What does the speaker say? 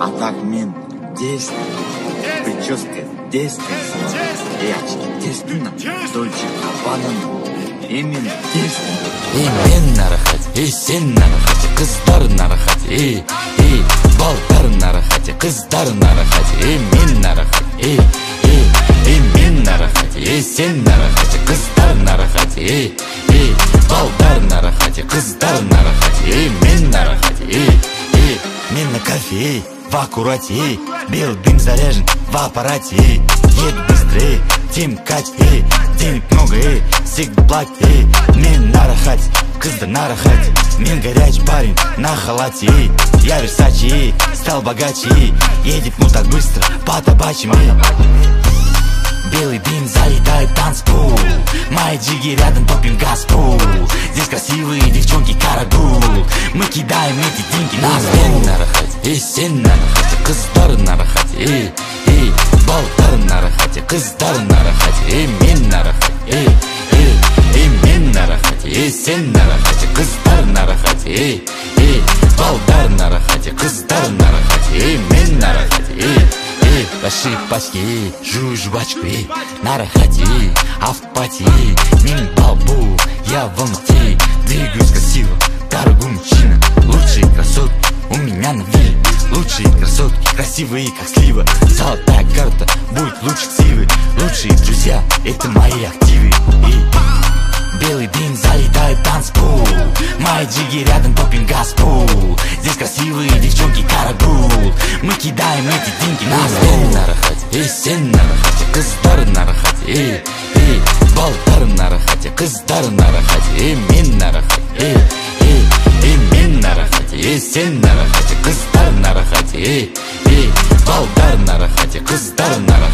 А так мен десна, прическа десна, очки десна, Дольче Габбана мен десна. Мен нарахат, сен нарахат, қыздар нарахат, балдар нарахат, қыздар нарахат, мен нарахат, мен нарахат, сен нарахат, қыздар нарахат, балдар нарахат, қыздар нарахат, мен нарахат, мен на кафе, в аккурате, белый дым заряжен в аппарате, едет быстрее, тем кать, денег много, всегда платит, мен нарахат, қыздар нарахат, мен горячий парень на халате, я Версачи, стал богаче, едет ну так быстро по табачьим. Белый дым залетает в танцпол, мои джиги рядом топим газпол. Здесь красивые девчонки карагул, мы кидаем эти деньги на стол. Мен нарахат, сен нарахат, қыздар нарахат, балдар нарахат, қыздар нарахат, мен нарахат, мен нарахат, сен нарахат, қыздар нарахат, балдар нарахат, қыздар нарахат, мен нарахат. Большие пачки, жую жвачку, нарахати, а в пати, не балбу, я в Алмате, двигаюсь красиво, дорогой мужчина, лучшие красотки у меня на вилле, лучшие красотки, красивые как слива, золотая карта, будет лучше сивы, лучшие друзья, это мои активы. Белый дым залетает в танцпол, мои джиги рядом топим газпол. Здесь красивые девчонки карагул, мы кидаем эти деньги на стол. Мен нарахат, сен нарахат, қыздар нарахат, балдар нарахат, қыздар нарахат, мен нарахат, мен нарахат, сен нарахат, қыздар нарахат, балдар нарахат, қыздар нарахат.